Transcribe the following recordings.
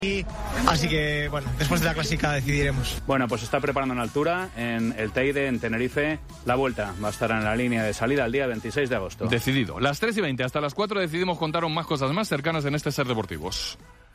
Así que, bueno, después de la clásica decidiremos. Bueno, pues está preparando en altura, en el Teide, en Tenerife. La vuelta va a estar en la línea de salida el día 26 de agosto. Decidido. Las 3:20 hasta las 4 decidimos contaros más cosas más cercanas en este Ser Deportivos.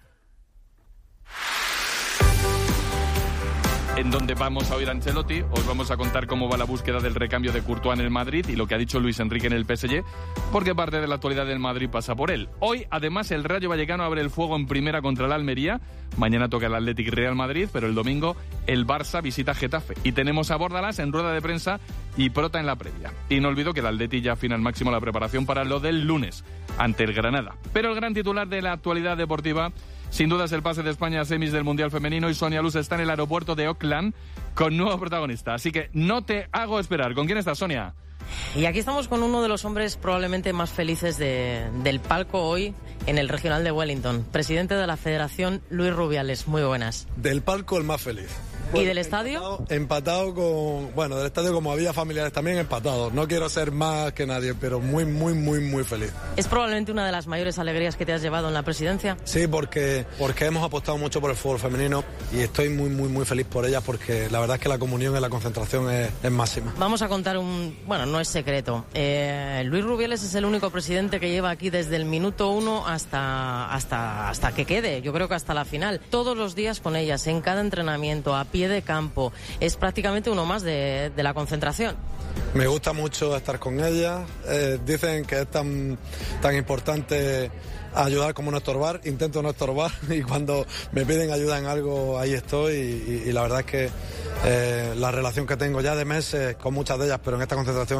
En donde vamos a oír a Ancelotti, os vamos a contar cómo va la búsqueda del recambio de Courtois en el Madrid y lo que ha dicho Luis Enrique en el PSG, porque parte de la actualidad del Madrid pasa por él. Hoy, además, el Rayo Vallecano abre el fuego en primera contra el Almería. Mañana toca el Athletic Real Madrid, pero el domingo el Barça visita Getafe. Y tenemos a Bórdalas en rueda de prensa y Prota en la previa. Y no olvido que el Athletic ya afina al máximo la preparación para lo del lunes, ante el Granada. Pero el gran titular de la actualidad deportiva, sin duda, es el pase de España a semis del Mundial Femenino, y Sonia Luz está en el aeropuerto de Auckland con nuevo protagonista. Así que no te hago esperar. ¿Con quién estás, Sonia? Y aquí estamos con uno de los hombres probablemente más felices del palco hoy en el Regional de Wellington. Presidente de la Federación, Luis Rubiales. Muy buenas. Del palco el más feliz. Bueno, ¿y del estadio? Empatado con... Bueno, del estadio, como había familiares también, empatados. No quiero ser más que nadie, pero muy, muy, muy, muy feliz. ¿Es probablemente una de las mayores alegrías que te has llevado en la presidencia? Sí, porque hemos apostado mucho por el fútbol femenino y estoy muy, muy, muy feliz por ellas, porque la verdad es que la comunión y la concentración es máxima. Vamos a contar bueno, no es secreto. Luis Rubiales es el único presidente que lleva aquí desde el minuto 1 hasta que quede. Yo creo que hasta la final. Todos los días con ellas, en cada entrenamiento, a pie de campo. Es prácticamente uno más de la concentración. Me gusta mucho estar con ella. Dicen que es tan importante ayudar como no estorbar. Intento no estorbar y cuando me piden ayuda en algo, ahí estoy. Y la verdad es que la relación que tengo ya de meses con muchas de ellas, pero en esta concentración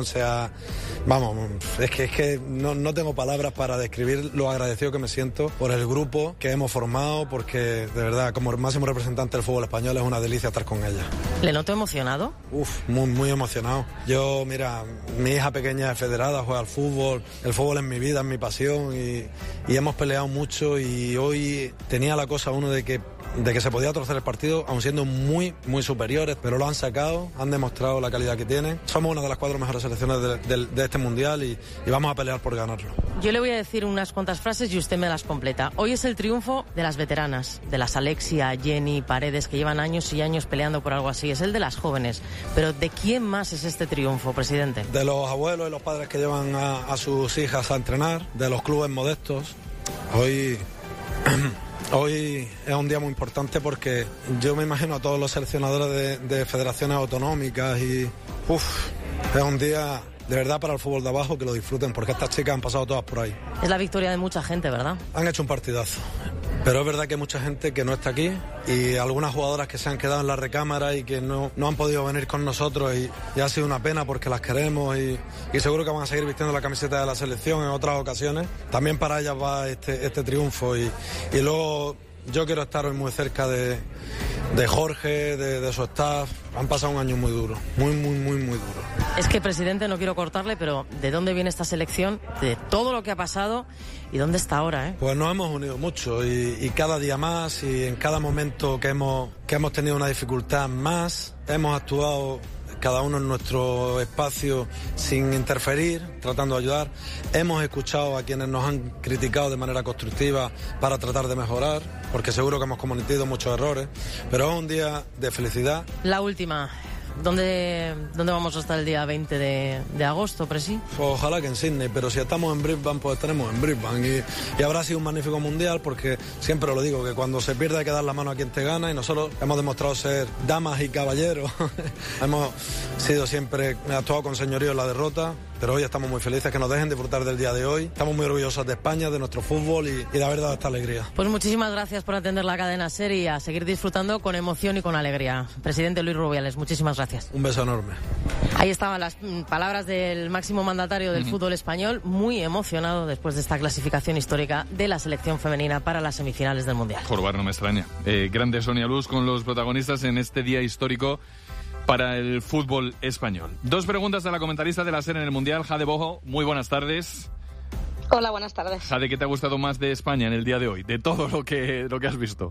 es que no tengo palabras para describir lo agradecido que me siento por el grupo que hemos formado, porque de verdad, como máximo representante del fútbol español, es una delicia estar con ella. ¿Le noto emocionado? Muy, muy emocionado. Yo, mira, mi hija pequeña es federada, juega al fútbol, el fútbol es mi vida, es mi pasión, y hemos peleado mucho, y hoy tenía la cosa uno de que se podía torcer el partido, aun siendo muy, muy superiores, pero lo han sacado, han demostrado la calidad que tienen. Somos una de las 4 mejores selecciones de este mundial y vamos a pelear por ganarlo. Yo le voy a decir unas cuantas frases y usted me las completa. Hoy es el triunfo de las veteranas, de las Alexia, Jenny, Paredes, que llevan años y años peleando por algo así. Es el de las jóvenes. Pero ¿de quién más es este triunfo, presidente? De los abuelos y los padres que llevan a sus hijas a entrenar, de los clubes modestos. Hoy es un día muy importante porque yo me imagino a todos los seleccionadores de federaciones autonómicas y es un día de verdad para el fútbol de abajo, que lo disfruten, porque estas chicas han pasado todas por ahí. Es la victoria de mucha gente, ¿verdad? Han hecho un partidazo, pero es verdad que hay mucha gente que no está aquí y algunas jugadoras que se han quedado en la recámara y que no han podido venir con nosotros y ha sido una pena porque las queremos y seguro que van a seguir vistiendo la camiseta de la selección en otras ocasiones. También para ellas va este triunfo y luego yo quiero estar hoy muy cerca de Jorge, de su staff. Han pasado un año muy duro, muy, muy, muy, muy duro. Es que, presidente, no quiero cortarle, pero ¿de dónde viene esta selección? De todo lo que ha pasado y dónde está ahora, ¿eh? Pues nos hemos unido mucho y cada día más, y en cada momento que hemos tenido una dificultad más, hemos actuado cada uno en nuestro espacio sin interferir, tratando de ayudar. Hemos escuchado a quienes nos han criticado de manera constructiva para tratar de mejorar, porque seguro que hemos cometido muchos errores, pero es un día de felicidad. La última. ¿Dónde vamos a estar el día 20 de agosto, Presi? Ojalá que en Sydney, pero si estamos en Brisbane, pues estaremos en Brisbane. Y habrá sido un magnífico mundial, porque siempre lo digo, que cuando se pierde hay que dar la mano a quien te gana, y nosotros hemos demostrado ser damas y caballeros. Hemos sido siempre, actuado con señorío en la derrota, pero hoy estamos muy felices, que nos dejen disfrutar del día de hoy. Estamos muy orgullosos de España, de nuestro fútbol y de haber dado esta alegría. Pues muchísimas gracias por atender la cadena SER y a seguir disfrutando con emoción y con alegría. Presidente Luis Rubiales, muchísimas gracias. Un beso enorme. Ahí estaban las palabras del máximo mandatario del fútbol español, muy emocionado después de esta clasificación histórica de la selección femenina para las semifinales del Mundial. Jorbar, no me extraña. Grande Sonia Luz con los protagonistas en este día histórico para el fútbol español. 2 preguntas a la comentarista de la SER en el Mundial, Jade Bojo. Muy buenas tardes. Hola, buenas tardes. Jade, ¿qué te ha gustado más de España en el día de hoy? De todo lo que has visto.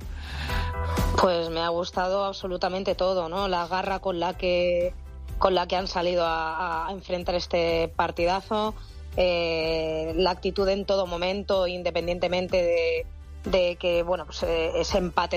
Pues me ha gustado absolutamente todo, ¿no? La garra con la que han salido a enfrentar este partidazo, la actitud en todo momento, independientemente de que, bueno, pues ese empate